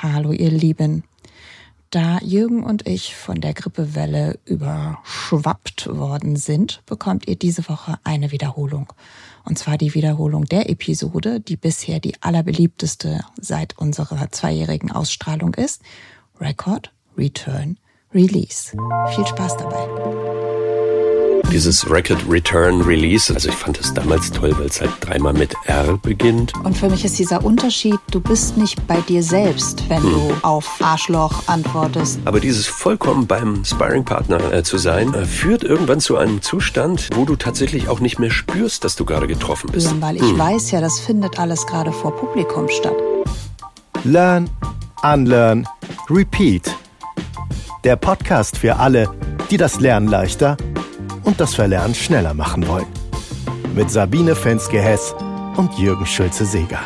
Hallo ihr Lieben. Da Jürgen und ich von der Grippewelle überschwappt worden sind, bekommt ihr diese Woche eine Wiederholung. Und zwar die Wiederholung der Episode, die bisher die allerbeliebteste seit unserer 2-jährigen Ausstrahlung ist. Record, Return, Release. Viel Spaß dabei. Dieses Record, Return, Release, also ich fand das damals toll, weil es halt 3-mal mit R beginnt. Und für mich ist dieser Unterschied, du bist nicht bei dir selbst, wenn du auf Arschloch antwortest. Aber dieses vollkommen beim Sparringpartner zu sein, führt irgendwann zu einem Zustand, wo du tatsächlich auch nicht mehr spürst, dass du gerade getroffen bist. Weil ich weiß ja, das findet alles gerade vor Publikum statt. Learn, Unlearn, Repeat. Der Podcast für alle, die das Lernen leichter und das Verlernen schneller machen wollen. Mit Sabine Fenske-Hess und Jürgen Schulze-Seeger.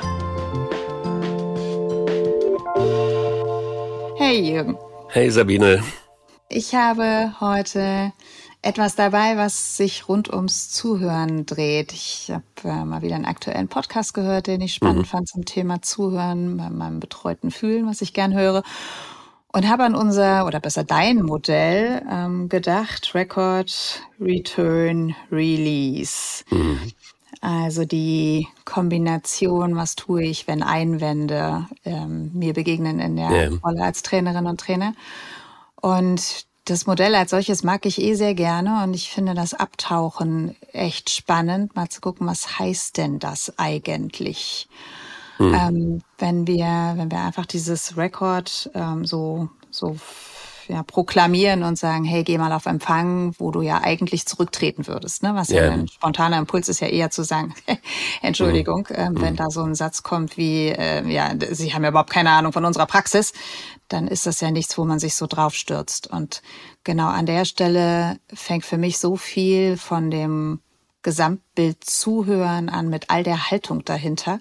Hey Jürgen. Hey Sabine. Ich habe heute etwas dabei, was sich rund ums Zuhören dreht. Ich habe mal wieder einen aktuellen Podcast gehört, den ich spannend fand zum Thema Zuhören, bei meinem betreuten Fühlen, was ich gern höre. Und habe an unser, oder besser dein Modell gedacht, Record, Return, Release. Also die Kombination, was tue ich, wenn Einwände mir begegnen in der Rolle als Trainerin und Trainer. Und das Modell als solches mag ich sehr gerne und ich finde das Abtauchen echt spannend, mal zu gucken, was heißt denn das eigentlich? Wenn wir einfach dieses Record so proklamieren und sagen, hey, geh mal auf Empfang, wo du ja eigentlich zurücktreten würdest, ne? Was ja ein spontaner Impuls ist ja eher zu sagen, Entschuldigung, wenn da so ein Satz kommt wie, Sie haben ja überhaupt keine Ahnung von unserer Praxis, dann ist das ja nichts, wo man sich so drauf stürzt. Und genau an der Stelle fängt für mich so viel von dem Gesamtbild Zuhören an mit all der Haltung dahinter.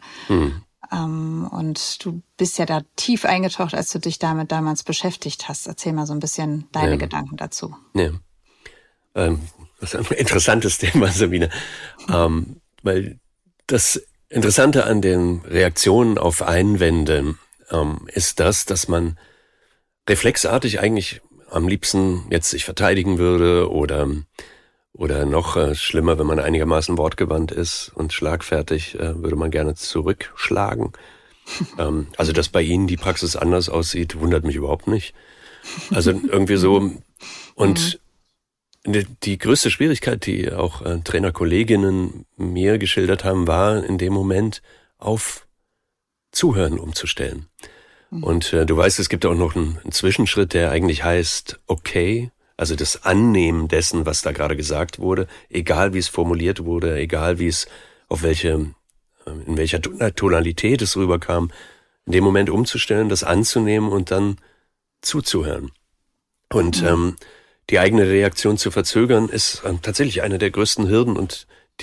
Und du bist ja da tief eingetaucht, als du dich damit damals beschäftigt hast. Erzähl mal so ein bisschen deine Gedanken dazu. Ja. Das ist ein interessantes Thema, Sabine. Weil das Interessante an den Reaktionen auf Einwände ist das, dass man reflexartig eigentlich am liebsten jetzt sich verteidigen würde oder noch schlimmer, wenn man einigermaßen wortgewandt ist und schlagfertig, würde man gerne zurückschlagen. Also, dass bei Ihnen die Praxis anders aussieht, wundert mich überhaupt nicht. Also irgendwie so. Und die größte Schwierigkeit, die auch Trainerkolleginnen mir geschildert haben, war in dem Moment auf Zuhören umzustellen. Und du weißt, es gibt auch noch einen Zwischenschritt, der eigentlich heißt, okay, also das Annehmen dessen, was da gerade gesagt wurde, egal wie es formuliert wurde, egal wie es in welcher Tonalität es rüberkam, in dem Moment umzustellen, das anzunehmen und dann zuzuhören. Und die eigene Reaktion zu verzögern, ist tatsächlich eine der größten Hürden und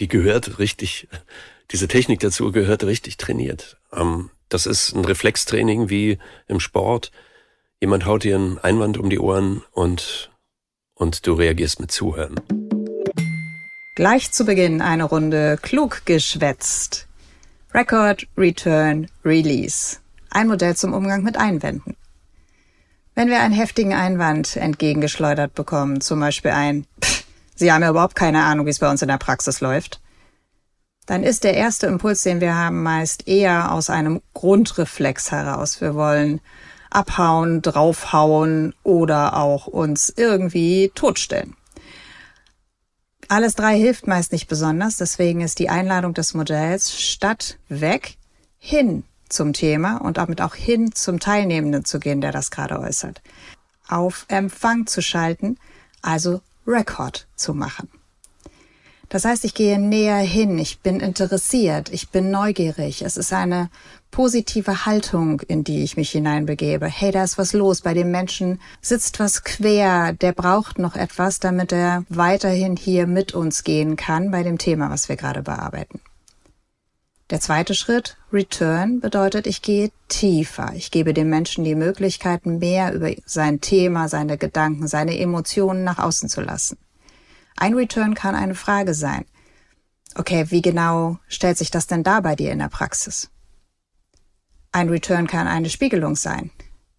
diese Technik dazu gehört richtig trainiert. Das ist ein Reflextraining wie im Sport. Jemand haut dir einen Einwand um die Ohren und du reagierst mit Zuhören. Gleich zu Beginn eine Runde klug geschwätzt. Record, Return, Release. Ein Modell zum Umgang mit Einwänden. Wenn wir einen heftigen Einwand entgegengeschleudert bekommen, zum Beispiel Sie haben ja überhaupt keine Ahnung, wie es bei uns in der Praxis läuft, dann ist der erste Impuls, den wir haben, meist eher aus einem Grundreflex heraus. Wir wollen abhauen, draufhauen oder auch uns irgendwie totstellen. Alles 3 hilft meist nicht besonders, deswegen ist die Einladung des Modells statt weg hin zum Thema und damit auch hin zum Teilnehmenden zu gehen, der das gerade äußert. Auf Empfang zu schalten, also Record zu machen. Das heißt, ich gehe näher hin, ich bin interessiert, ich bin neugierig. Es ist eine positive Haltung, in die ich mich hineinbegebe. Hey, da ist was los, bei dem Menschen sitzt was quer, der braucht noch etwas, damit er weiterhin hier mit uns gehen kann bei dem Thema, was wir gerade bearbeiten. Der zweite Schritt, Return, bedeutet, ich gehe tiefer. Ich gebe dem Menschen die Möglichkeit, mehr über sein Thema, seine Gedanken, seine Emotionen nach außen zu lassen. Ein Return kann eine Frage sein. Okay, wie genau stellt sich das denn da bei dir in der Praxis? Ein Return kann eine Spiegelung sein.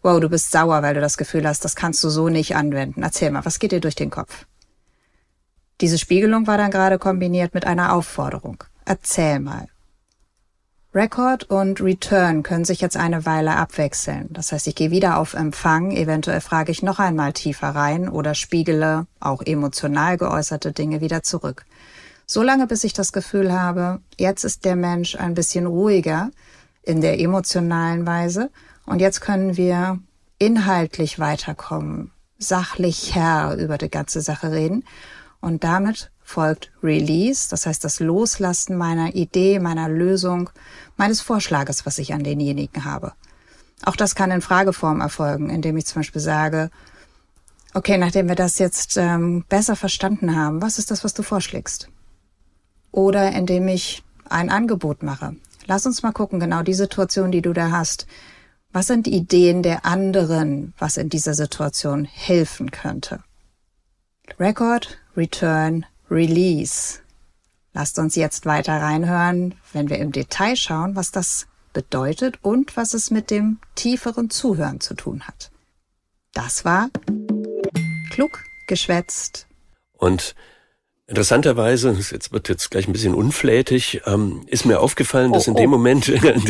wow, du bist sauer, weil du das Gefühl hast, das kannst du so nicht anwenden. Erzähl mal, was geht dir durch den Kopf? Diese Spiegelung war dann gerade kombiniert mit einer Aufforderung. Erzähl mal. Record und Return können sich jetzt eine Weile abwechseln. Das heißt, ich gehe wieder auf Empfang, eventuell frage ich noch einmal tiefer rein oder spiegele auch emotional geäußerte Dinge wieder zurück. Solange bis ich das Gefühl habe, jetzt ist der Mensch ein bisschen ruhiger in der emotionalen Weise und jetzt können wir inhaltlich weiterkommen, sachlicher über die ganze Sache reden und damit folgt Release, das heißt das Loslassen meiner Idee, meiner Lösung, meines Vorschlages, was ich an denjenigen habe. Auch das kann in Frageform erfolgen, indem ich zum Beispiel sage, okay, nachdem wir das jetzt besser verstanden haben, was ist das, was du vorschlägst? Oder indem ich ein Angebot mache. Lass uns mal gucken, genau die Situation, die du da hast. Was sind die Ideen der anderen, was in dieser Situation helfen könnte? Record, Return, Release. Lasst uns jetzt weiter reinhören, wenn wir im Detail schauen, was das bedeutet und was es mit dem tieferen Zuhören zu tun hat. Das war klug geschwätzt. Und interessanterweise, jetzt wird jetzt gleich ein bisschen unflätig, ist mir aufgefallen, dass in dem Moment,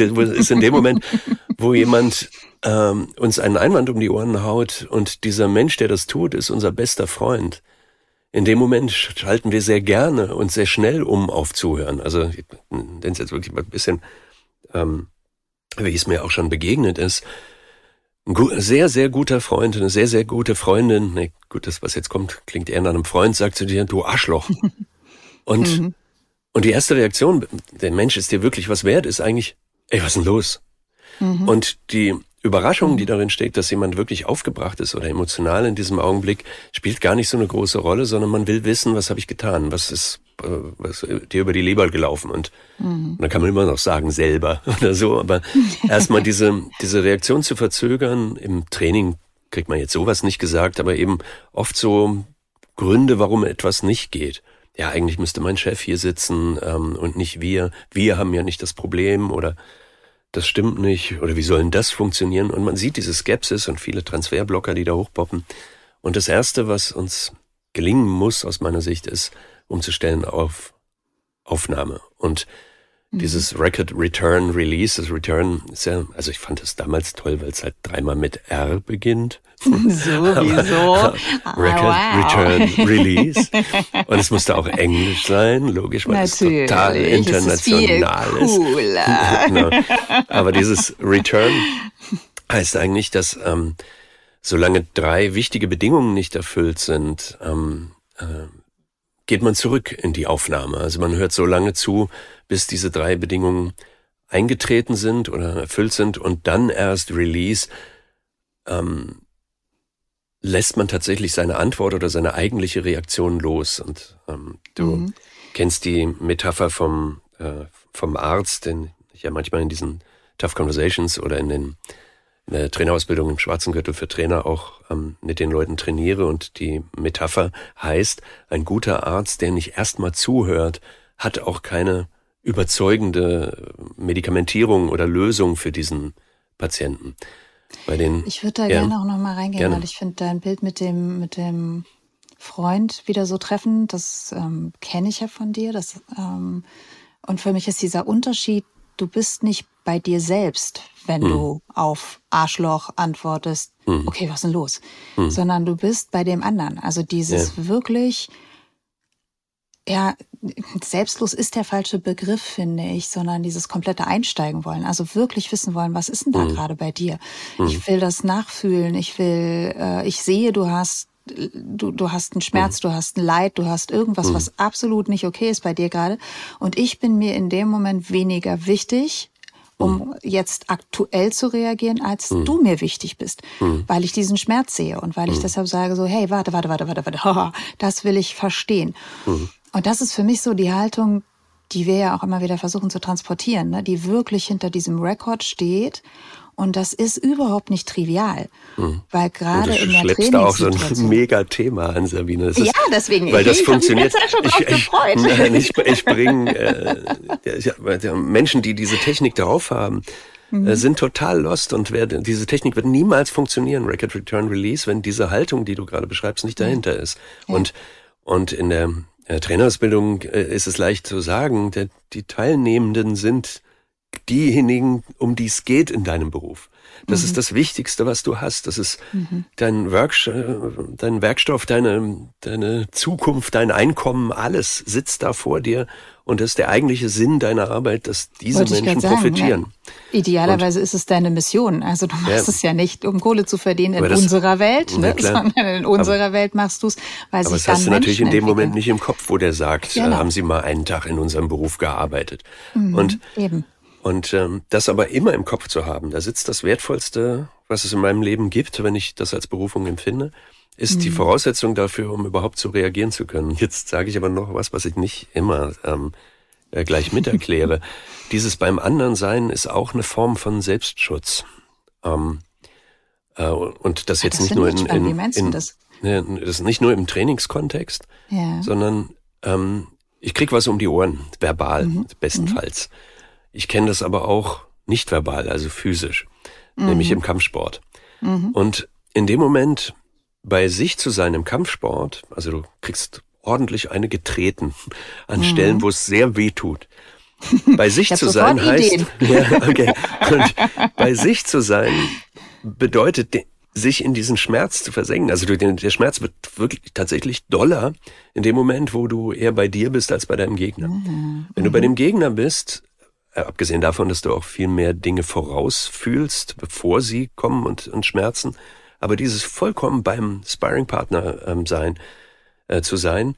wo jemand uns einen Einwand um die Ohren haut und dieser Mensch, der das tut, ist unser bester Freund. In dem Moment schalten wir sehr gerne und sehr schnell auf Zuhören. Also, ich nenne es jetzt wirklich mal ein bisschen, wie es mir auch schon begegnet ist. Ein sehr, sehr guter Freund, eine sehr, sehr gute Freundin, das, was jetzt kommt, klingt eher nach einem Freund, sagt zu dir, du Arschloch. Und die erste Reaktion, der Mensch ist dir wirklich was wert, ist eigentlich, ey, was ist denn los? Und die Überraschung, die darin steckt, dass jemand wirklich aufgebracht ist oder emotional in diesem Augenblick, spielt gar nicht so eine große Rolle, sondern man will wissen, was habe ich getan, was ist dir über die Leber gelaufen und dann kann man immer noch sagen, selber oder so, aber erstmal diese Reaktion zu verzögern, im Training kriegt man jetzt sowas nicht gesagt, aber eben oft so Gründe, warum etwas nicht geht. Ja, eigentlich müsste mein Chef hier sitzen und nicht wir. Wir haben ja nicht das Problem oder das stimmt nicht oder wie soll denn das funktionieren? Und man sieht diese Skepsis und viele Transferblocker, die da hochpoppen. Und das Erste, was uns gelingen muss aus meiner Sicht, ist, umzustellen auf Aufnahme. Und dieses Record, Return, Release, das Return ist ja, also ich fand es damals toll, weil es halt 3-mal mit R beginnt. Sowieso. Record, Return, Release. Und es musste auch Englisch sein, logisch, weil es total international ist. Cooler. Genau. Aber dieses Return heißt eigentlich, dass solange 3 wichtige Bedingungen nicht erfüllt sind, geht man zurück in die Aufnahme. Also man hört so lange zu, bis diese 3 Bedingungen eingetreten sind oder erfüllt sind und dann erst Release lässt man tatsächlich seine Antwort oder seine eigentliche Reaktion los. Und du kennst die Metapher vom Arzt, den ich ja manchmal in diesen Tough Conversations oder in der Trainerausbildung im Schwarzen Gürtel für Trainer auch mit den Leuten trainiere. Und die Metapher heißt, ein guter Arzt, der nicht erstmal zuhört, hat auch keine überzeugende Medikamentierung oder Lösung für diesen Patienten. Ich würde da gerne auch noch mal reingehen, weil ich finde dein Bild mit dem Freund wieder so treffend. Das kenne ich ja von dir. Und für mich ist dieser Unterschied, du bist nicht bei dir selbst, wenn du auf Arschloch antwortest, okay, was ist denn los? Sondern du bist bei dem anderen. Also dieses wirklich, selbstlos ist der falsche Begriff, finde ich, sondern dieses komplette Einsteigen wollen. Also wirklich wissen wollen, was ist denn da gerade bei dir? Ich will das nachfühlen. Ich sehe, du hast einen Schmerz, du hast ein Leid, du hast irgendwas, was absolut nicht okay ist bei dir gerade. Und ich bin mir in dem Moment weniger wichtig, um jetzt aktuell zu reagieren, als du mir wichtig bist, weil ich diesen Schmerz sehe und weil ich deshalb sage so, hey, warte, das will ich verstehen. Und das ist für mich so die Haltung, die wir ja auch immer wieder versuchen zu transportieren, ne? Die wirklich hinter diesem Rekord steht. Und das ist überhaupt nicht trivial, weil gerade in der Trainingssituation... Du schleppst da auch so ein Mega-Thema an, Sabine. Deswegen. Weil das funktioniert. Ich bringe Menschen, die diese Technik drauf haben, sind total lost und diese Technik wird niemals funktionieren, Record, Return, Release, wenn diese Haltung, die du gerade beschreibst, nicht dahinter ist. Ja. Und in der Trainerausbildung ist es leicht zu sagen, die Teilnehmenden sind diejenigen, um die es geht in deinem Beruf. Das ist das Wichtigste, was du hast. Das ist dein Werkstoff, deine Zukunft, dein Einkommen, alles sitzt da vor dir. Und das ist der eigentliche Sinn deiner Arbeit, dass diese Menschen profitieren. Ja. Idealerweise ist es deine Mission. Also du machst es ja nicht, um Kohle zu verdienen in unserer Welt, sondern in unserer Welt machst du es, weil sich dann das hast du natürlich in dem Moment nicht im Kopf, wo der sagt, Genau. haben Sie mal einen Tag in unserem Beruf gearbeitet. Eben. Und das aber immer im Kopf zu haben, da sitzt das Wertvollste, was es in meinem Leben gibt, wenn ich das als Berufung empfinde, ist die Voraussetzung dafür, um überhaupt zu reagieren zu können. Jetzt sage ich aber noch was ich nicht immer gleich miterkläre. Dieses beim anderen Sein ist auch eine Form von Selbstschutz. Und das jetzt nicht nur Wie meinst du das? Das ist nicht nur im Trainingskontext, sondern ich krieg was um die Ohren, verbal, bestenfalls. Ich kenne das aber auch nicht verbal, also physisch, nämlich im Kampfsport. Und in dem Moment bei sich zu sein im Kampfsport, also du kriegst ordentlich eine getreten an Stellen, wo es sehr weh tut. Bei sich zu sein heißt, und bei sich zu sein bedeutet, sich in diesen Schmerz zu versenken. Also der Schmerz wird wirklich tatsächlich doller in dem Moment, wo du eher bei dir bist als bei deinem Gegner. Wenn du bei dem Gegner bist, abgesehen davon, dass du auch viel mehr Dinge vorausfühlst, bevor sie kommen und schmerzen. Aber dieses vollkommen beim Sparringpartner zu sein,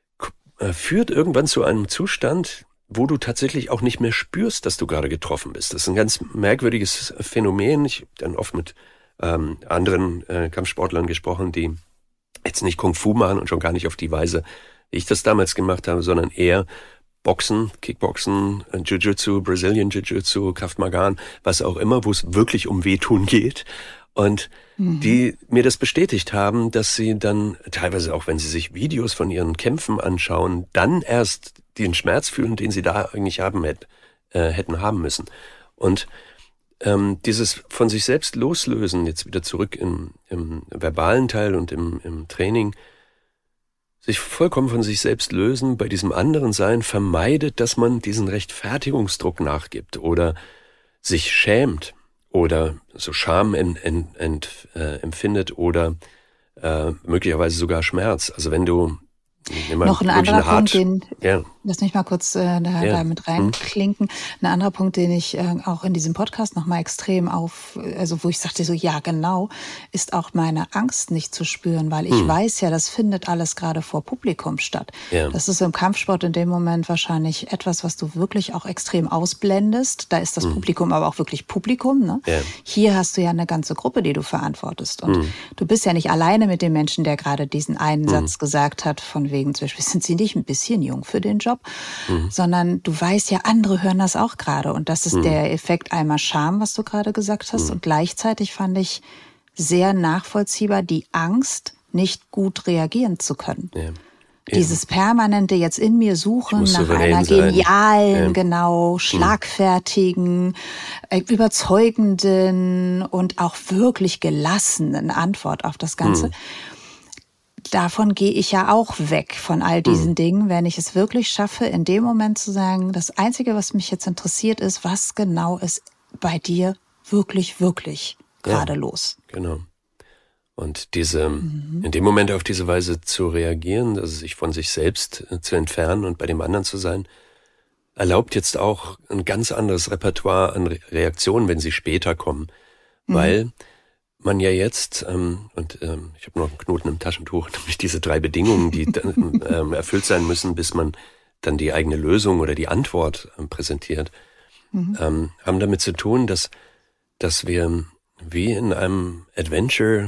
führt irgendwann zu einem Zustand, wo du tatsächlich auch nicht mehr spürst, dass du gerade getroffen bist. Das ist ein ganz merkwürdiges Phänomen. Ich habe dann oft mit anderen Kampfsportlern gesprochen, die jetzt nicht Kung Fu machen und schon gar nicht auf die Weise, wie ich das damals gemacht habe, sondern eher Boxen, Kickboxen, Jiu-Jitsu, Brazilian Jiu-Jitsu, Krav Maga, was auch immer, wo es wirklich um Wehtun geht. Und die mir das bestätigt haben, dass sie dann teilweise auch, wenn sie sich Videos von ihren Kämpfen anschauen, dann erst den Schmerz fühlen, den sie da eigentlich hätten haben müssen. Und dieses von sich selbst loslösen, jetzt wieder zurück im verbalen Teil und im Training, sich vollkommen von sich selbst lösen, bei diesem anderen Sein vermeidet, dass man diesen Rechtfertigungsdruck nachgibt oder sich schämt oder so Scham empfindet oder möglicherweise sogar Schmerz. Also wenn du noch ein anderer Punkt, lass mich mal kurz da mit reinklinken. Ein anderer Punkt, den ich auch in diesem Podcast nochmal extrem wo ich sagte so, ja genau, ist auch meine Angst nicht zu spüren, weil ich weiß ja, das findet alles gerade vor Publikum statt. Ja. Das ist im Kampfsport in dem Moment wahrscheinlich etwas, was du wirklich auch extrem ausblendest. Da ist das Publikum aber auch wirklich Publikum. Ne? Ja. Hier hast du ja eine ganze Gruppe, die du verantwortest. Und du bist ja nicht alleine mit dem Menschen, der gerade diesen einen Satz gesagt hat, von wegen zum Beispiel, sind Sie nicht ein bisschen jung für den Job? Sondern du weißt ja, andere hören das auch gerade. Und das ist der Effekt einmal Scham, was du gerade gesagt hast. Und gleichzeitig fand ich sehr nachvollziehbar die Angst, nicht gut reagieren zu können. Ja. Dieses permanente jetzt in mir suchen nach einer genialen, schlagfertigen, überzeugenden und auch wirklich gelassenen Antwort auf das Ganze. Davon gehe ich ja auch weg von all diesen Dingen, wenn ich es wirklich schaffe, in dem Moment zu sagen, das Einzige, was mich jetzt interessiert, ist, was genau ist bei dir wirklich, wirklich gerade los. Genau. Und in dem Moment auf diese Weise zu reagieren, also sich von sich selbst zu entfernen und bei dem anderen zu sein, erlaubt jetzt auch ein ganz anderes Repertoire an Reaktionen, wenn sie später kommen. Weil man ja jetzt, ich habe noch einen Knoten im Taschentuch, nämlich diese 3 Bedingungen, die erfüllt sein müssen, bis man dann die eigene Lösung oder die Antwort präsentiert, haben damit zu tun, dass wir wie in einem Adventure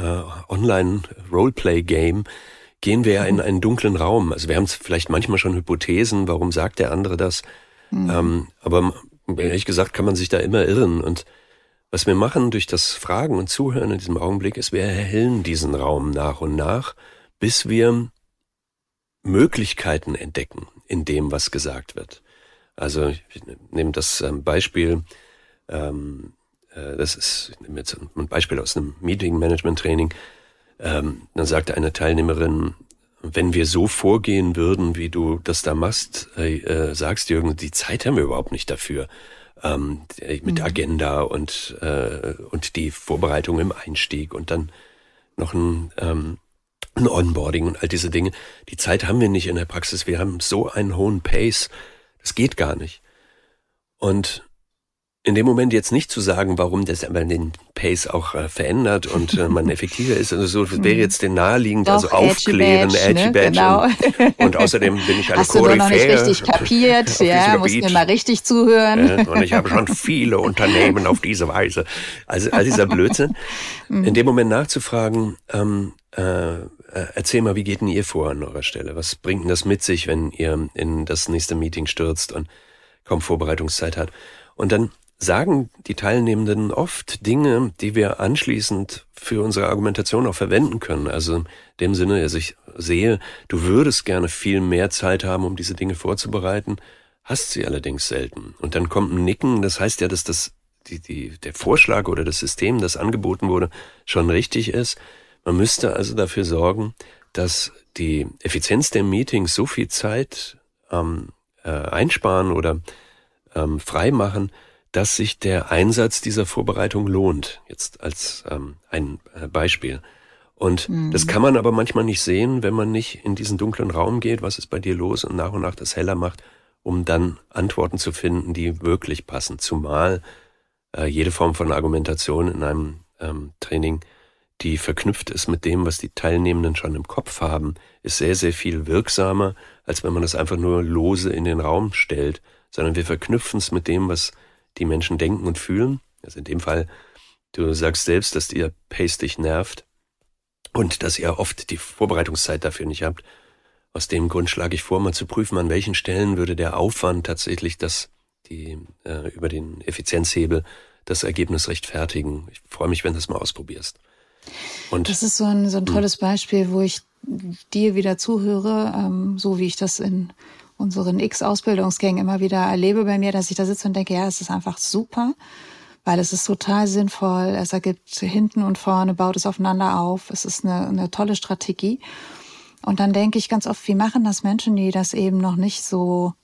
Online-Roleplay-Game gehen wir ja in einen dunklen Raum. Also wir haben vielleicht manchmal schon Hypothesen, warum sagt der andere das, aber ehrlich gesagt kann man sich da immer irren. Und was wir machen durch das Fragen und Zuhören in diesem Augenblick ist, wir erhellen diesen Raum nach und nach, bis wir Möglichkeiten entdecken in dem, was gesagt wird. Also ich nehme das Beispiel, das ist jetzt ein Beispiel aus einem Meeting-Management-Training, dann sagte eine Teilnehmerin, wenn wir so vorgehen würden, wie du das da machst, sagst Jürgen, die Zeit haben wir überhaupt nicht dafür. Mit Agenda und die Vorbereitung im Einstieg und dann noch ein Onboarding und all diese Dinge. Die Zeit haben wir nicht in der Praxis. Wir haben so einen hohen Pace. Das geht gar nicht. Und in dem Moment jetzt nicht zu sagen, warum das aber den Pace auch verändert und man effektiver ist, also so wäre jetzt den naheliegend, Doch, also aufklären, Edgy Badge, genau. und außerdem bin ich eine Hast du nur noch nicht Koryphäe. richtig kapiert, ja, musst mir mal richtig zuhören. Und ich habe schon viele Unternehmen auf diese Weise. Also all dieser Blödsinn. In dem Moment nachzufragen, erzähl mal, wie geht denn ihr vor an eurer Stelle? Was bringt denn das mit sich, wenn ihr in das nächste Meeting stürzt und kaum Vorbereitungszeit hat? Und dann sagen die Teilnehmenden oft Dinge, die wir anschließend für unsere Argumentation auch verwenden können. Also in dem Sinne, also ich sehe, du würdest gerne viel mehr Zeit haben, um diese Dinge vorzubereiten, hast sie allerdings selten. Und dann kommt ein Nicken, das heißt ja, dass der Vorschlag oder das System, das angeboten wurde, schon richtig ist. Man müsste also dafür sorgen, dass die Effizienz der Meetings so viel Zeit einsparen oder frei machen, dass sich der Einsatz dieser Vorbereitung lohnt. Jetzt als ein Beispiel. Und das kann man aber manchmal nicht sehen, wenn man nicht in diesen dunklen Raum geht, was ist bei dir los und nach das heller macht, um dann Antworten zu finden, die wirklich passen. Zumal jede Form von Argumentation in einem Training, die verknüpft ist mit dem, was die Teilnehmenden schon im Kopf haben, ist sehr, sehr viel wirksamer, als wenn man das einfach nur lose in den Raum stellt, sondern wir verknüpfen es mit dem, was die Menschen denken und fühlen. Also in dem Fall, du sagst selbst, dass ihr Pace dich nervt und dass ihr oft die Vorbereitungszeit dafür nicht habt. Aus dem Grund schlage ich vor, mal zu prüfen, an welchen Stellen würde der Aufwand tatsächlich über den Effizienzhebel das Ergebnis rechtfertigen. Ich freue mich, wenn du das mal ausprobierst. Und das ist so ein tolles Beispiel, wo ich dir wieder zuhöre, so wie ich das in unseren X-Ausbildungsgängen immer wieder erlebe bei mir, dass ich da sitze und denke, ja, es ist einfach super, weil es ist total sinnvoll, es ergibt hinten und vorne, baut es aufeinander auf, es ist eine tolle Strategie. Und dann denke ich ganz oft, wie machen das Menschen, die das eben noch nicht so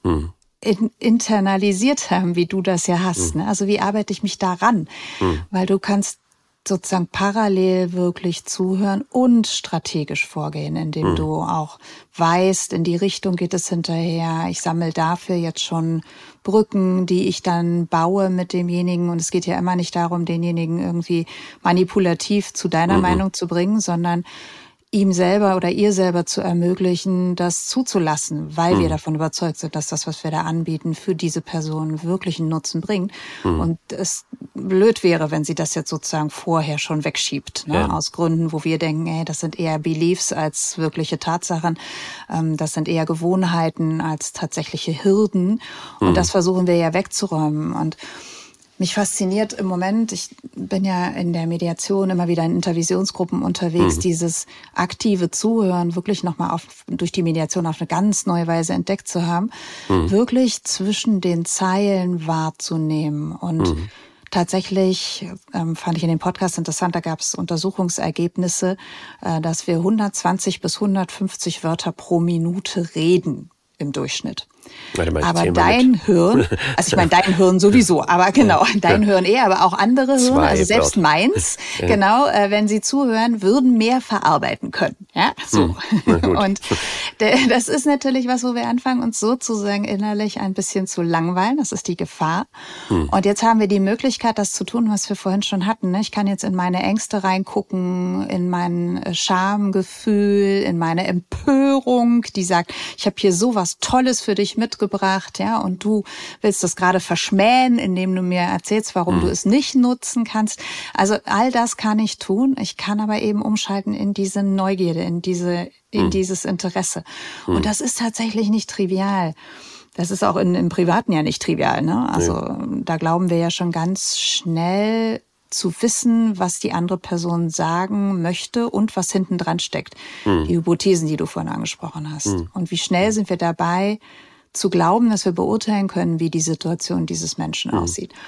internalisiert haben, wie du das ja hast. Ne? Also wie arbeite ich mich daran? Weil du kannst sozusagen parallel wirklich zuhören und strategisch vorgehen, indem du auch weißt, in die Richtung geht es hinterher. Ich sammle dafür jetzt schon Brücken, die ich dann baue mit demjenigen. Und es geht ja immer nicht darum, denjenigen irgendwie manipulativ zu deiner Meinung zu bringen, sondern ihm selber oder ihr selber zu ermöglichen, das zuzulassen, weil wir davon überzeugt sind, dass das, was wir da anbieten, für diese Person wirklich einen Nutzen bringt. Und es blöd wäre, wenn sie das jetzt sozusagen vorher schon wegschiebt, ne? Ja. Aus Gründen, wo wir denken, das sind eher Beliefs als wirkliche Tatsachen. Das sind eher Gewohnheiten als tatsächliche Hürden. Und das versuchen wir ja wegzuräumen. Und mich fasziniert im Moment, ich bin ja in der Mediation immer wieder in Intervisionsgruppen unterwegs, dieses aktive Zuhören wirklich nochmal durch die Mediation auf eine ganz neue Weise entdeckt zu haben, wirklich zwischen den Zeilen wahrzunehmen. Und tatsächlich fand ich in dem Podcast interessant, da gab es Untersuchungsergebnisse, dass wir 120 bis 150 Wörter pro Minute reden im Durchschnitt. Aber dein Hirn, also ich meine dein Hirn sowieso, aber genau, dein Hirn aber auch andere Hirne, also selbst meins, genau, wenn sie zuhören, würden mehr verarbeiten können. Ja, so. Und das ist natürlich was, wo wir anfangen, uns sozusagen innerlich ein bisschen zu langweilen. Das ist die Gefahr. Und jetzt haben wir die Möglichkeit, das zu tun, was wir vorhin schon hatten. Ich kann jetzt in meine Ängste reingucken, in mein Schamgefühl, in meine Empörung, die sagt, ich habe hier so was Tolles für dich mitgebracht, ja, und du willst das gerade verschmähen, indem du mir erzählst, warum du es nicht nutzen kannst. Also all das kann ich tun. Ich kann aber eben umschalten in diese Neugierde, in dieses Interesse. Und das ist tatsächlich nicht trivial. Das ist auch im Privaten ja nicht trivial, ne? Also da glauben wir ja schon ganz schnell zu wissen, was die andere Person sagen möchte und was hinten dran steckt. Die Hypothesen, die du vorhin angesprochen hast. Und wie schnell sind wir dabei, zu glauben, dass wir beurteilen können, wie die Situation dieses Menschen aussieht.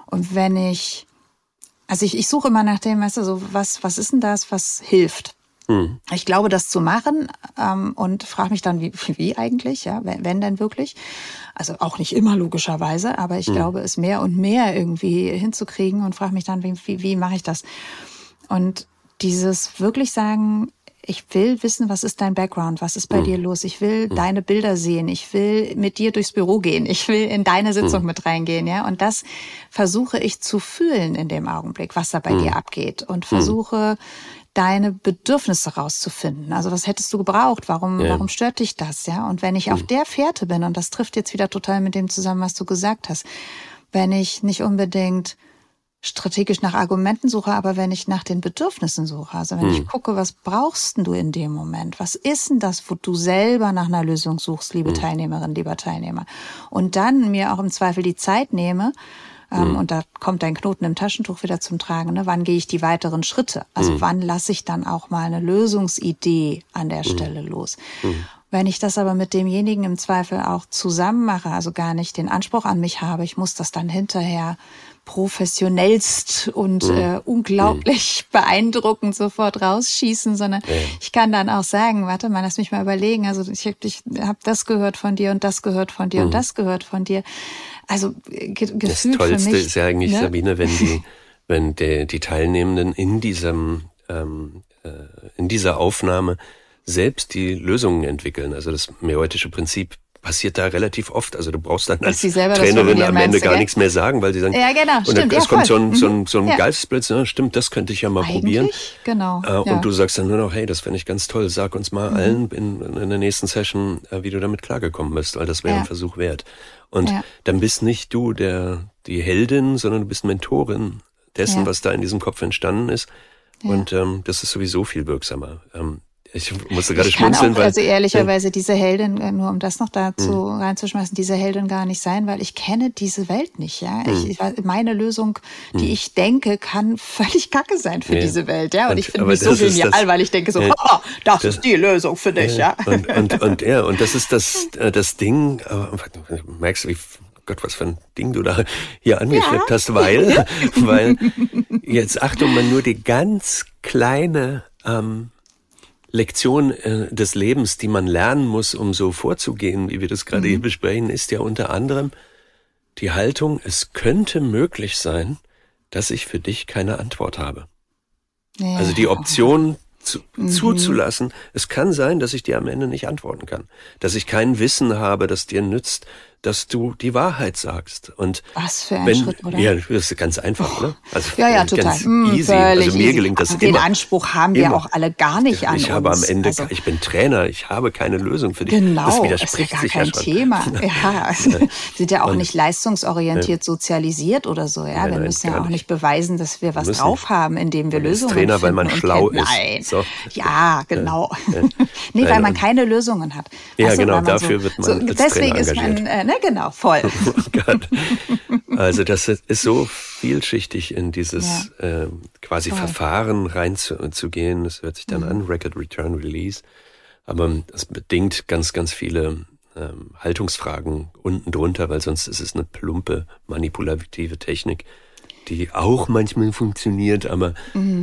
Und wenn ich suche immer nach dem, weißt du, so was ist denn das, was hilft? Ich glaube, das zu machen und frage mich dann, wie eigentlich, ja, wenn denn wirklich. Also auch nicht immer logischerweise, aber ich glaube, es mehr und mehr irgendwie hinzukriegen und frage mich dann, wie mache ich das? Und dieses wirklich sagen, ich will wissen, was ist dein Background, was ist bei dir los? Ich will deine Bilder sehen, ich will mit dir durchs Büro gehen, ich will in deine Sitzung mit reingehen, ja. Und das versuche ich zu fühlen in dem Augenblick, was da bei dir abgeht und versuche deine Bedürfnisse rauszufinden. Also was hättest du gebraucht? Warum stört dich das? Ja. Und wenn ich auf der Fährte bin, und das trifft jetzt wieder total mit dem zusammen, was du gesagt hast, wenn ich nicht unbedingt strategisch nach Argumenten suche, aber wenn ich nach den Bedürfnissen suche, also wenn ich gucke, was brauchst denn du in dem Moment? Was ist denn das, wo du selber nach einer Lösung suchst, liebe Teilnehmerin, lieber Teilnehmer? Und dann mir auch im Zweifel die Zeit nehme, und da kommt dein Knoten im Taschentuch wieder zum Tragen, ne? Wann gehe ich die weiteren Schritte? Also wann lasse ich dann auch mal eine Lösungsidee an der Stelle los? Wenn ich das aber mit demjenigen im Zweifel auch zusammen mache, also gar nicht den Anspruch an mich habe, ich muss das dann hinterher professionellst und unglaublich beeindruckend sofort rausschießen, sondern ich kann dann auch sagen, warte mal, lass mich mal überlegen, also ich hab das gehört von dir und das gehört von dir und das gehört von dir. Also gefühlt das Tollste für mich, ist ja eigentlich, ne? Sabine, wenn die Teilnehmenden in dieser Aufnahme selbst die Lösungen entwickeln. Also das meutische Prinzip passiert da relativ oft. Also du brauchst dann als Trainerin am Ende gar nichts mehr sagen, weil sie sagen, ja, genau, und stimmt, es kommt so ein Geistesblitz, ja, stimmt, das könnte ich ja mal probieren. Genau. Und du sagst dann nur noch, hey, das fände ich ganz toll, sag uns mal allen in der nächsten Session, wie du damit klargekommen bist, weil das wäre ein Versuch wert. Und dann bist nicht du die Heldin, sondern du bist Mentorin dessen, was da in diesem Kopf entstanden ist. Und das ist sowieso viel wirksamer. Ich musste gerade schmunzeln, weil... Also ehrlicherweise diese Heldin, nur um das noch dazu reinzuschmeißen, diese Heldin gar nicht sein, weil ich kenne diese Welt nicht, ja. Meine Lösung, die ich denke, kann völlig kacke sein für diese Welt, ja. Und ich finde mich so genial, weil ich denke so, das ist die Lösung für dich, ja. Und das ist das Ding, du merkst, Gott, was für ein Ding du da hier angeschleppt hast, weil jetzt Achtung, man nur die ganz kleine Lektion des Lebens, die man lernen muss, um so vorzugehen, wie wir das gerade hier besprechen, ist ja unter anderem die Haltung, es könnte möglich sein, dass ich für dich keine Antwort habe. Ja. Also die Option zuzulassen, es kann sein, dass ich dir am Ende nicht antworten kann, dass ich kein Wissen habe, das dir nützt, dass du die Wahrheit sagst. Und was für ein Schritt, oder? Ja, das ist ganz einfach, ne? Also ja, total. Ganz easy. Also mir gelingt das den immer. Anspruch haben wir auch alle gar nicht an uns. Ich habe am Ende, ich bin Trainer, ich habe keine Lösung für dich. Genau, das widerspricht ist ja gar sich kein Thema. Ja, sind ja auch nicht leistungsorientiert sozialisiert oder so. Ja, wir müssen ja auch nicht beweisen, dass wir was drauf haben, indem wir Lösungen finden. Trainer, weil man schlau ist. Nein. So. Ja, genau. Nee, weil man keine Lösungen hat. Ja, genau, dafür wird man als deswegen Trainer engagiert. Ist man, genau, voll. Oh Gott. Also das ist so vielschichtig in dieses quasi Verfahren reinzugehen. Das hört sich dann an, Record, Return, Release. Aber das bedingt ganz, ganz viele Haltungsfragen unten drunter, weil sonst ist es eine plumpe, manipulative Technik, die auch manchmal funktioniert, aber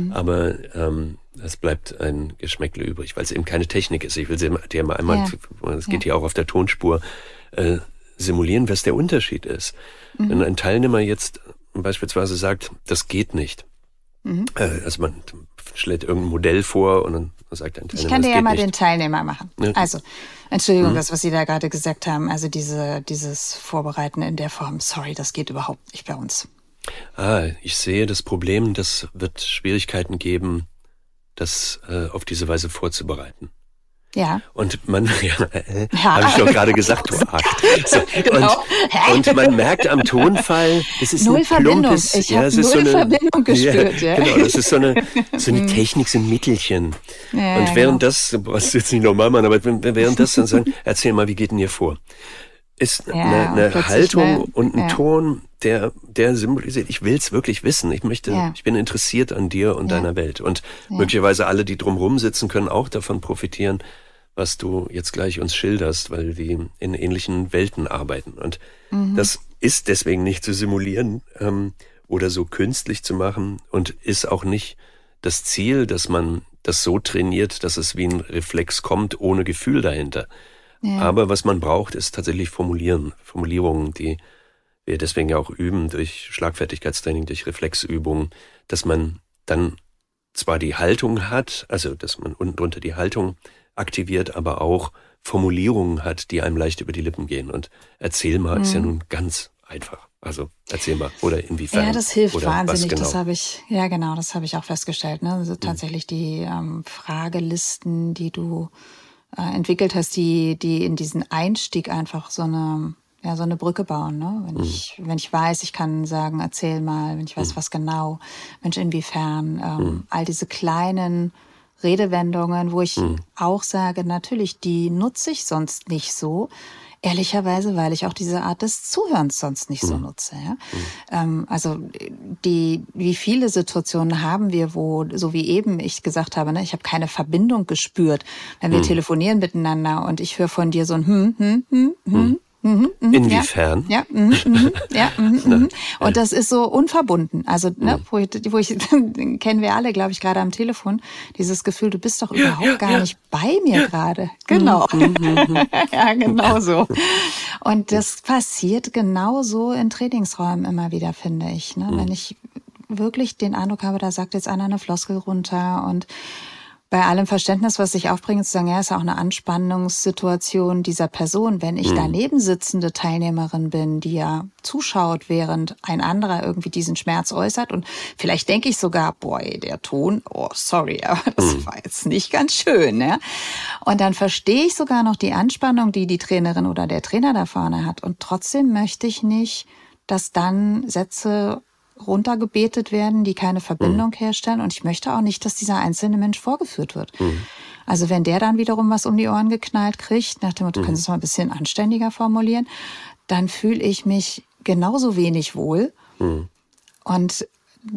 es bleibt ein Geschmäckle übrig, weil es eben keine Technik ist. Ich will dir mal einmal, es geht hier auch auf der Tonspur, simulieren, was der Unterschied ist. Wenn ein Teilnehmer jetzt beispielsweise sagt, das geht nicht. Also man schlägt irgendein Modell vor und dann sagt ein Teilnehmer, ich kann dir ja mal nicht. Den Teilnehmer machen. Ja. Also, Entschuldigung, das, was Sie da gerade gesagt haben, also dieses Vorbereiten in der Form, sorry, das geht überhaupt nicht bei uns. Ich sehe das Problem, das wird Schwierigkeiten geben, das auf diese Weise vorzubereiten. Ja. Und man, habe ich doch gerade gesagt, du Arsch. So, genau. Und man merkt am Tonfall, es ist null ein Verbindung. plumpes, Ich habe null Verbindung gespürt. Ja, genau, das ist so eine Technik, so ein Mittelchen. Ja, und während das, du brauchst jetzt nicht normal machen, aber während das dann sagen, erzähl mal, wie geht denn hier vor? Ist eine Haltung und ein Ton, der symbolisiert, ich will's wirklich wissen. Ich bin interessiert an dir und deiner Welt. Und möglicherweise alle, die drumherum sitzen, können auch davon profitieren, was du jetzt gleich uns schilderst, weil die in ähnlichen Welten arbeiten. Und das ist deswegen nicht zu simulieren. oder so künstlich zu machen und ist auch nicht das Ziel, dass man das so trainiert, dass es wie ein Reflex kommt, ohne Gefühl dahinter. Ja. Aber was man braucht, ist tatsächlich Formulierungen, die wir deswegen ja auch üben durch Schlagfertigkeitstraining, durch Reflexübungen, dass man dann zwar die Haltung hat, also dass man unten drunter die Haltung aktiviert, aber auch Formulierungen hat, die einem leicht über die Lippen gehen. Und erzähl mal ist ja nun ganz einfach. Also erzähl mal oder inwiefern. Ja, das hilft oder wahnsinnig. Genau. Das habe ich auch festgestellt. Ne? Also tatsächlich die Fragelisten, die du entwickelt hast, die in diesen Einstieg einfach so eine Brücke bauen. Ne? Wenn ich weiß, ich kann sagen, erzähl mal, wenn ich weiß, was genau, Mensch, inwiefern, all diese kleinen Redewendungen, wo ich auch sage, natürlich, die nutze ich sonst nicht so. Ehrlicherweise, weil ich auch diese Art des Zuhörens sonst nicht so nutze. Ja? Also wie viele Situationen haben wir, wo, so wie eben ich gesagt habe, ne, ich habe keine Verbindung gespürt, wenn wir telefonieren miteinander und ich höre von dir so ein Inwiefern? Ja. Und das ist so unverbunden. Also, ne, wo ich kennen wir alle, glaube ich, gerade am Telefon, dieses Gefühl, du bist doch überhaupt gar nicht bei mir gerade. Genau. Ja, genau so. Und das passiert genauso in Trainingsräumen immer wieder, finde ich. Ne? Wenn ich wirklich den Eindruck habe, da sagt jetzt einer eine Floskel runter und bei allem Verständnis, was ich aufbringe, zu sagen, ja, ist auch eine Anspannungssituation dieser Person. Wenn ich daneben sitzende Teilnehmerin bin, die ja zuschaut, während ein anderer irgendwie diesen Schmerz äußert und vielleicht denke ich sogar, boy, der Ton, oh, sorry, aber das war jetzt nicht ganz schön, ne? Und dann verstehe ich sogar noch die Anspannung, die Trainerin oder der Trainer da vorne hat. Und trotzdem möchte ich nicht, dass dann Sätze runtergebetet werden, die keine Verbindung herstellen. Und ich möchte auch nicht, dass dieser einzelne Mensch vorgeführt wird. Also wenn der dann wiederum was um die Ohren geknallt kriegt, nach dem Motto, können Sie es mal ein bisschen anständiger formulieren, dann fühle ich mich genauso wenig wohl. Und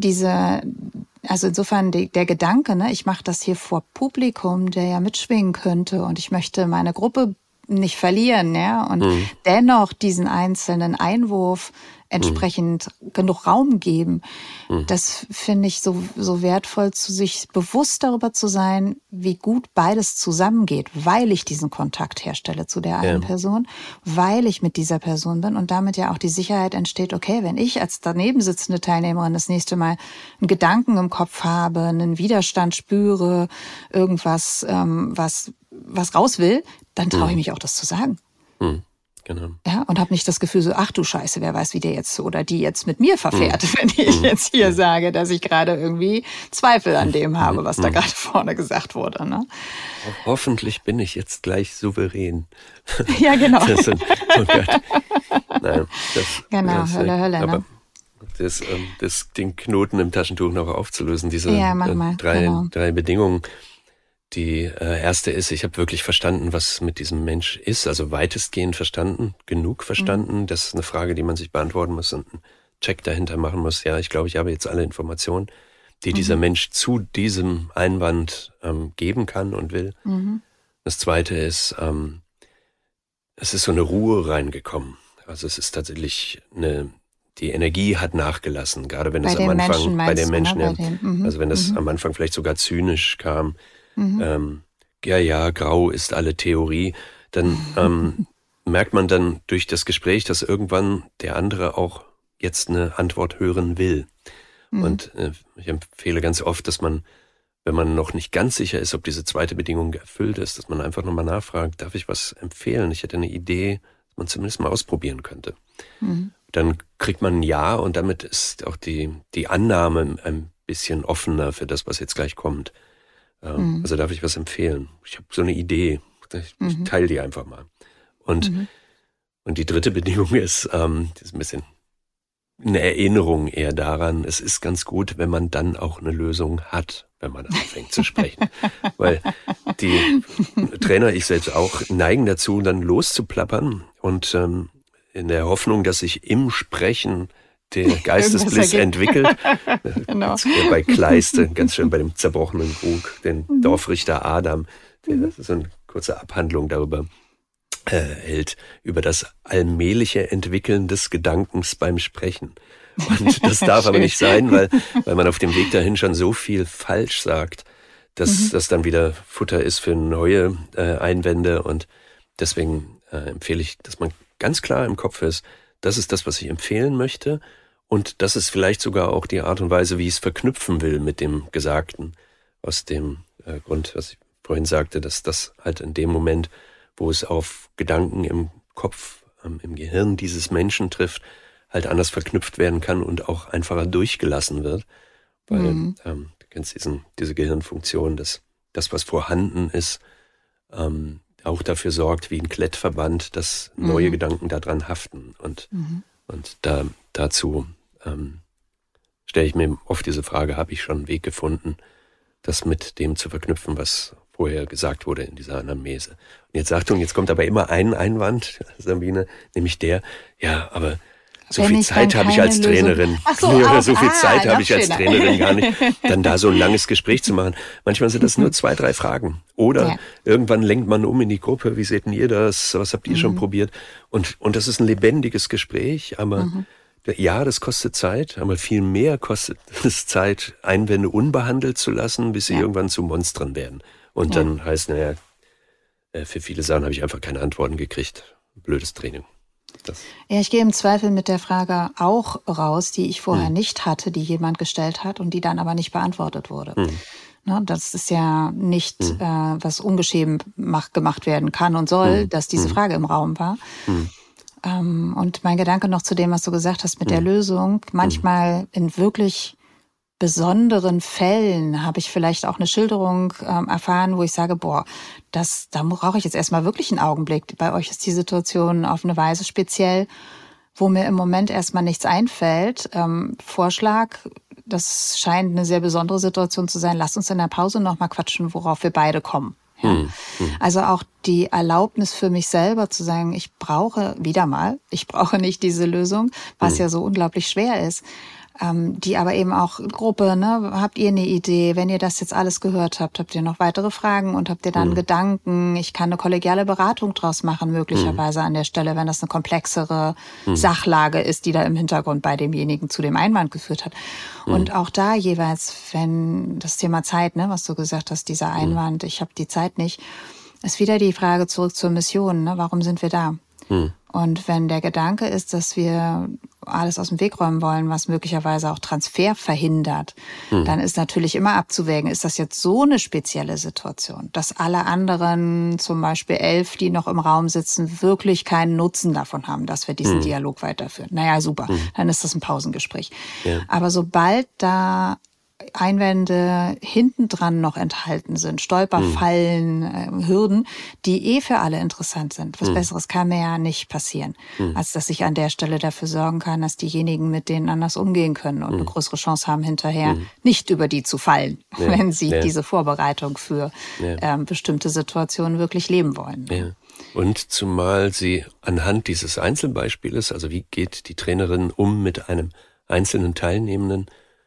also insofern der Gedanke, ne, ich mache das hier vor Publikum, der ja mitschwingen könnte und ich möchte meine Gruppe nicht verlieren, ja, und dennoch diesen einzelnen Einwurf entsprechend genug Raum geben. Das finde ich so wertvoll, sich bewusst darüber zu sein, wie gut beides zusammengeht, weil ich diesen Kontakt herstelle zu der einen Person, weil ich mit dieser Person bin und damit ja auch die Sicherheit entsteht, okay, wenn ich als daneben sitzende Teilnehmerin das nächste Mal einen Gedanken im Kopf habe, einen Widerstand spüre, irgendwas, was raus will, dann traue ich mich auch, das zu sagen. Genau. Ja, und habe nicht das Gefühl so, ach du Scheiße, wer weiß, wie der jetzt oder die jetzt mit mir verfährt, wenn ich jetzt hier sage, dass ich gerade irgendwie Zweifel an dem habe, was da gerade vorne gesagt wurde. Ne? Hoffentlich bin ich jetzt gleich souverän. Ja, genau. Oh Gott. Nein, genau, Hölle. Aber den Knoten im Taschentuch noch aufzulösen, diese drei Bedingungen. Die erste ist, ich habe wirklich verstanden, was mit diesem Mensch ist, also weitestgehend verstanden, genug verstanden. Das ist eine Frage, die man sich beantworten muss und einen Check dahinter machen muss. Ja, ich glaube, ich habe jetzt alle Informationen, die dieser Mensch zu diesem Einwand geben kann und will. Das zweite ist, es ist so eine Ruhe reingekommen. Also es ist tatsächlich die Energie hat nachgelassen, gerade wenn es am Anfang bei den Menschen, also wenn das am Anfang vielleicht sogar zynisch kam. Grau ist alle Theorie, dann merkt man dann durch das Gespräch, dass irgendwann der andere auch jetzt eine Antwort hören will. Und ich empfehle ganz oft, dass man, wenn man noch nicht ganz sicher ist, ob diese zweite Bedingung erfüllt ist, dass man einfach nochmal nachfragt, darf ich was empfehlen? Ich hätte eine Idee, dass man zumindest mal ausprobieren könnte. Dann kriegt man ein Ja und damit ist auch die Annahme ein bisschen offener für das, was jetzt gleich kommt. Also darf ich was empfehlen? Ich habe so eine Idee. Ich teile die einfach mal. Und die dritte Bedingung ist ein bisschen eine Erinnerung eher daran, es ist ganz gut, wenn man dann auch eine Lösung hat, wenn man anfängt zu sprechen. Weil die Trainer, ich selbst auch, neigen dazu, dann loszuplappern und in der Hoffnung, dass sich im Sprechen der Geistesbliss entwickelt. Genau. Bei Kleiste, ganz schön bei dem zerbrochenen Krug, den Dorfrichter Adam, der so eine kurze Abhandlung darüber hält, über das allmähliche Entwickeln des Gedankens beim Sprechen. Und das darf aber nicht sein, weil man auf dem Weg dahin schon so viel falsch sagt, dass das dann wieder Futter ist für neue Einwände. Und deswegen empfehle ich, dass man ganz klar im Kopf ist, das ist das, was ich empfehlen möchte. Und das ist vielleicht sogar auch die Art und Weise, wie ich es verknüpfen will mit dem Gesagten. Aus dem Grund, was ich vorhin sagte, dass das halt in dem Moment, wo es auf Gedanken im Kopf, im Gehirn dieses Menschen trifft, halt anders verknüpft werden kann und auch einfacher durchgelassen wird. Weil du kennst diese Gehirnfunktion, dass das, was vorhanden ist, auch dafür sorgt, wie ein Klettverband, dass neue Gedanken daran haften. Und dazu stelle ich mir oft diese Frage, habe ich schon einen Weg gefunden, das mit dem zu verknüpfen, was vorher gesagt wurde in dieser Anamnese. Und jetzt Achtung, jetzt kommt aber immer ein Einwand, Sabine, nämlich der, ja, aber so viel Zeit habe ich als Trainerin. So viel Zeit habe ich als Trainerin gar nicht, dann da so ein langes Gespräch zu machen. Manchmal sind das nur 2, 3 Fragen. Oder irgendwann lenkt man um in die Gruppe. Wie seht denn ihr das? Was habt ihr schon probiert? Und das ist ein lebendiges Gespräch. Aber ja, das kostet Zeit. Aber viel mehr kostet es Zeit, Einwände unbehandelt zu lassen, bis sie irgendwann zu Monstern werden. Und dann heißt, naja, für viele Sachen habe ich einfach keine Antworten gekriegt. Blödes Training. Ich gehe im Zweifel mit der Frage auch raus, die ich vorher nicht hatte, die jemand gestellt hat und die dann aber nicht beantwortet wurde. Ne, das ist ja nicht, was ungeschehen gemacht werden kann und soll, dass diese Frage im Raum war. Und mein Gedanke noch zu dem, was du gesagt hast mit der Lösung, manchmal in wirklich besonderen Fällen habe ich vielleicht auch eine Schilderung erfahren, wo ich sage, da brauche ich jetzt erstmal wirklich einen Augenblick. Bei euch ist die Situation auf eine Weise speziell, wo mir im Moment erstmal nichts einfällt. Vorschlag, das scheint eine sehr besondere Situation zu sein. Lasst uns in der Pause nochmal quatschen, worauf wir beide kommen. Ja. Also auch die Erlaubnis für mich selber zu sagen, ich brauche nicht diese Lösung, was ja so unglaublich schwer ist. Die aber eben auch Gruppe, ne? Habt ihr eine Idee? Wenn ihr das jetzt alles gehört habt, habt ihr noch weitere Fragen und habt ihr dann Gedanken? Ich kann eine kollegiale Beratung draus machen, möglicherweise an der Stelle, wenn das eine komplexere Sachlage ist, die da im Hintergrund bei demjenigen zu dem Einwand geführt hat. Und auch da jeweils, wenn das Thema Zeit, ne, was du gesagt hast, dieser Einwand, ich habe die Zeit nicht, ist wieder die Frage zurück zur Mission, ne? Warum sind wir da? Und wenn der Gedanke ist, dass wir alles aus dem Weg räumen wollen, was möglicherweise auch Transfer verhindert, dann ist natürlich immer abzuwägen, ist das jetzt so eine spezielle Situation, dass alle anderen, zum Beispiel 11, die noch im Raum sitzen, wirklich keinen Nutzen davon haben, dass wir diesen Dialog weiterführen. Naja, super, dann ist das ein Pausengespräch. Ja. Aber sobald da Einwände hintendran noch enthalten sind, Stolperfallen, Hürden, die für alle interessant sind. Was Besseres kann mir ja nicht passieren, als dass ich an der Stelle dafür sorgen kann, dass diejenigen mit denen anders umgehen können und eine größere Chance haben, hinterher nicht über die zu fallen, wenn sie diese Vorbereitung für bestimmte Situationen wirklich leben wollen. Ja. Und zumal sie anhand dieses Einzelbeispieles, also wie geht die Trainerin um mit einem einzelnen Teilnehmenden,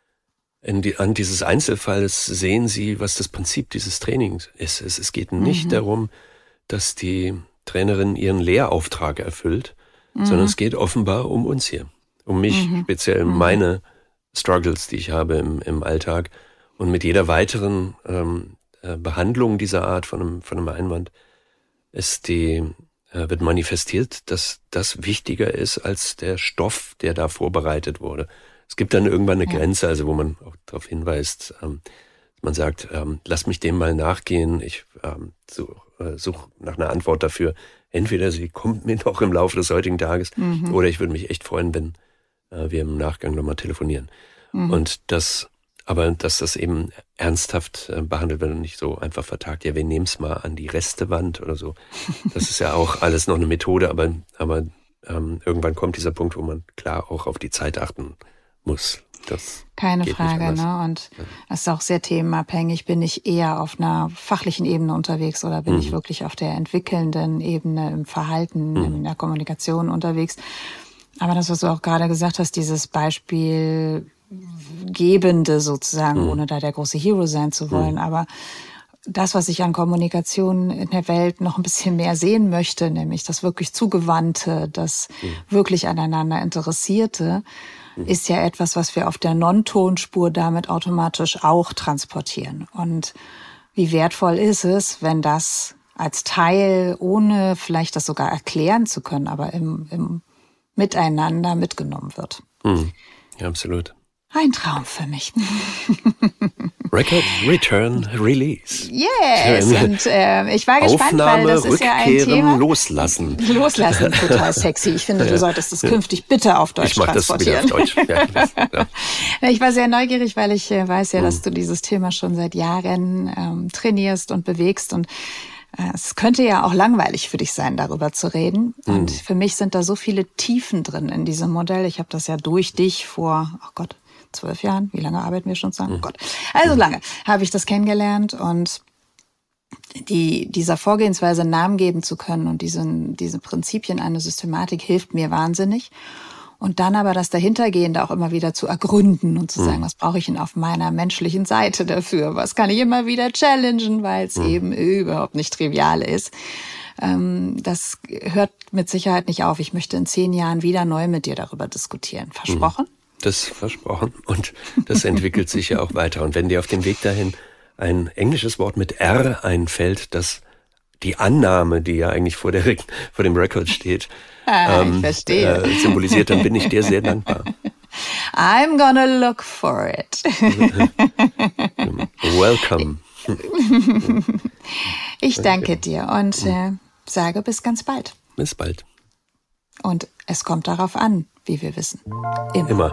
an dieses Einzelfalls sehen Sie, was das Prinzip dieses Trainings ist. Es geht nicht darum, dass die Trainerin ihren Lehrauftrag erfüllt, sondern es geht offenbar um uns hier, um mich, speziell meine Struggles, die ich habe im Alltag. Und mit jeder weiteren Behandlung dieser Art von einem Einwand wird manifestiert, dass das wichtiger ist als der Stoff, der da vorbereitet wurde. Es gibt dann irgendwann eine Grenze, also wo man auch darauf hinweist, man sagt, lass mich dem mal nachgehen, ich suche nach einer Antwort dafür. Entweder sie kommt mir noch im Laufe des heutigen Tages oder ich würde mich echt freuen, wenn wir im Nachgang nochmal telefonieren. Und dass das eben ernsthaft behandelt wird und nicht so einfach vertagt, ja, wir nehmen es mal an die Restewand oder so. Das ist ja auch alles noch eine Methode, aber irgendwann kommt dieser Punkt, wo man klar auch auf die Zeit achten muss. Das keine Frage, ne? Und es ist auch sehr themenabhängig. Bin ich eher auf einer fachlichen Ebene unterwegs oder bin ich wirklich auf der entwickelnden Ebene im Verhalten, in der Kommunikation unterwegs? Aber das, was du auch gerade gesagt hast, dieses Beispielgebende sozusagen, ohne da der große Hero sein zu wollen, aber das, was ich an Kommunikation in der Welt noch ein bisschen mehr sehen möchte, nämlich das wirklich Zugewandte, das wirklich aneinander Interessierte, ist ja etwas, was wir auf der Non-Tonspur damit automatisch auch transportieren. Und wie wertvoll ist es, wenn das als Teil, ohne vielleicht das sogar erklären zu können, aber im Miteinander mitgenommen wird. Ja, absolut. Ein Traum für mich. Record, Return, Release. Yes, und ich war gespannt, Aufnahme, weil das ist ja ein Rückkehren, Thema. Loslassen. Loslassen, total sexy. Ich finde, du solltest das künftig bitte auf Deutsch transportieren. Ich mach das wieder auf Deutsch. Ja. Ich war sehr neugierig, weil ich weiß ja, dass du dieses Thema schon seit Jahren trainierst und bewegst und es könnte ja auch langweilig für dich sein, darüber zu reden. Und für mich sind da so viele Tiefen drin in diesem Modell. Ich habe das ja durch dich vor, 12 Jahren. Wie lange arbeiten wir schon zusammen? Oh Gott. Also lange habe ich das kennengelernt und dieser Vorgehensweise einen Namen geben zu können und diese Prinzipien, eine Systematik hilft mir wahnsinnig. Und dann aber das Dahintergehende auch immer wieder zu ergründen und zu sagen, was brauche ich denn auf meiner menschlichen Seite dafür? Was kann ich immer wieder challengen, weil es eben überhaupt nicht trivial ist. Das hört mit Sicherheit nicht auf. Ich möchte in 10 Jahren wieder neu mit dir darüber diskutieren. Versprochen? Das versprochen. Und das entwickelt sich ja auch weiter. Und wenn dir auf dem Weg dahin ein englisches Wort mit R einfällt, das die Annahme, die ja eigentlich vor dem Record steht, ich verstehe. Symbolisiert, dann bin ich dir sehr dankbar. I'm gonna look for it. Welcome. Ich danke dir und sage bis ganz bald. Bis bald. Und es kommt darauf an, wie wir wissen. Immer.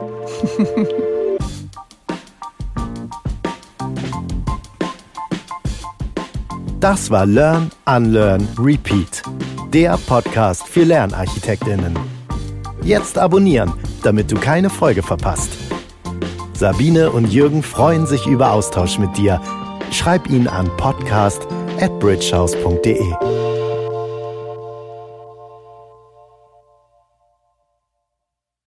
Das war Learn, Unlearn, Repeat. Der Podcast für LernarchitektInnen. Jetzt abonnieren, damit du keine Folge verpasst. Sabine und Jürgen freuen sich über Austausch mit dir. Schreib ihn an podcast@bridgehouse.de.